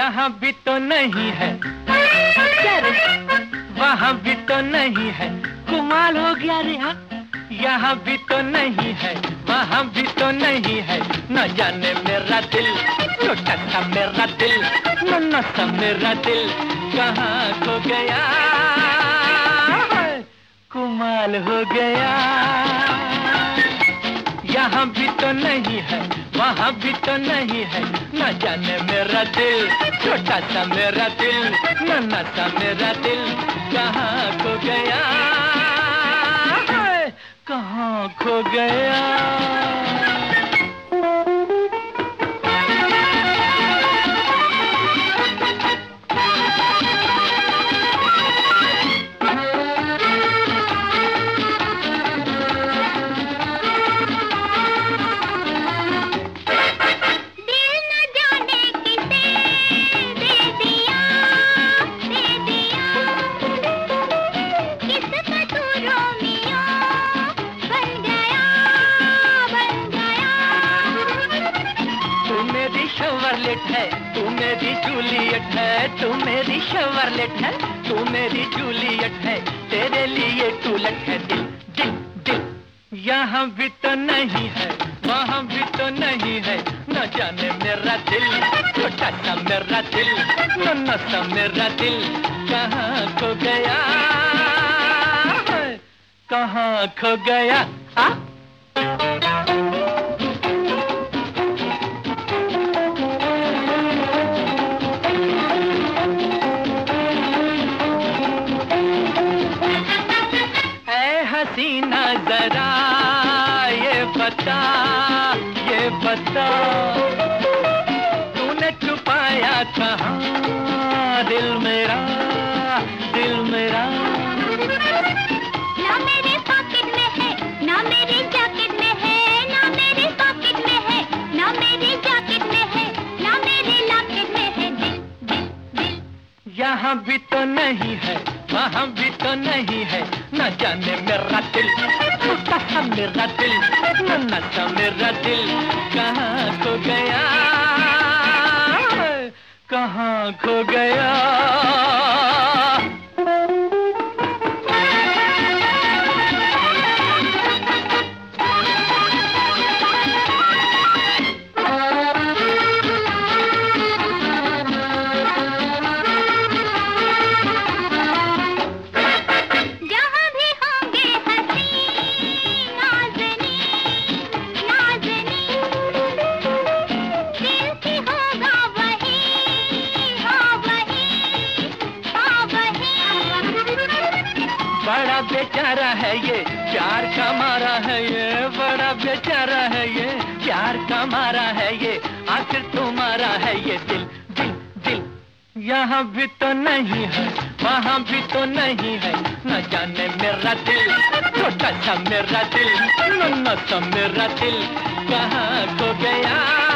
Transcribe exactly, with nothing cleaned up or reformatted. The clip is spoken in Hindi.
यहाँ भी तो नहीं है, वहाँ भी तो नहीं है, कमाल हो गया रे हाँ। यहाँ भी तो नहीं है, वहाँ भी तो नहीं है, न जाने मेरा दिल, छोटा सा मेरा दिल, नन्हा सा मेरा दिल कहाँ खो गया, कमाल हो गया। यहाँ भी तो नहीं है, वहाँ भी तो नहीं है, न जाने मेरा दिल, छोटा सा मेरा दिल, नन्हा सा मेरा दिल कहाँ खो गया, कहाँ खो गया। शवरलेट है तू मेरी जूलियट है, तू मेरी शवरलेट है तू मेरी जूलियट है, तेरे लिए टूलट है दिल दिल दिल। यहाँ भी तो नहीं है, वहाँ भी तो नहीं है, न जाने मेरा दिल, छोटा सा मेरा दिल, नन्हा सा मेरा दिल कहाँ खो गया, कहाँ खो गया। आ? हसीना जरा ये बता, ये बता, तूने छुपाया कहाँ दिल मेरा, दिल मेरा। ना मेरे पॉकेट में है, ना मेरे जैकेट में है, ना मेरे पॉकेट में है, ना मेरे जैकेट में है, ना मेरे लॉकेट में है दिल दिल दिल। यहाँ भी तो नहीं है, वहाँ भी तो नहीं है, न जाने मेरा दिल, छोटा सा मेरा दिल, नन्हा सा मेरा दिल कहाँ खो गया, कहाँ खो गया। बड़ा बेचारा है ये, प्यार का मारा है ये, बड़ा बेचारा है ये, प्यार का मारा है ये, आखिर तुम्हारा है ये दिल दिल दिल। यहाँ भी तो नहीं है, वहाँ भी तो नहीं है, न जाने मेरा दिल, छोटा सा मेरा दिल, नन्हा सा मेरा दिल कहाँ खो गया।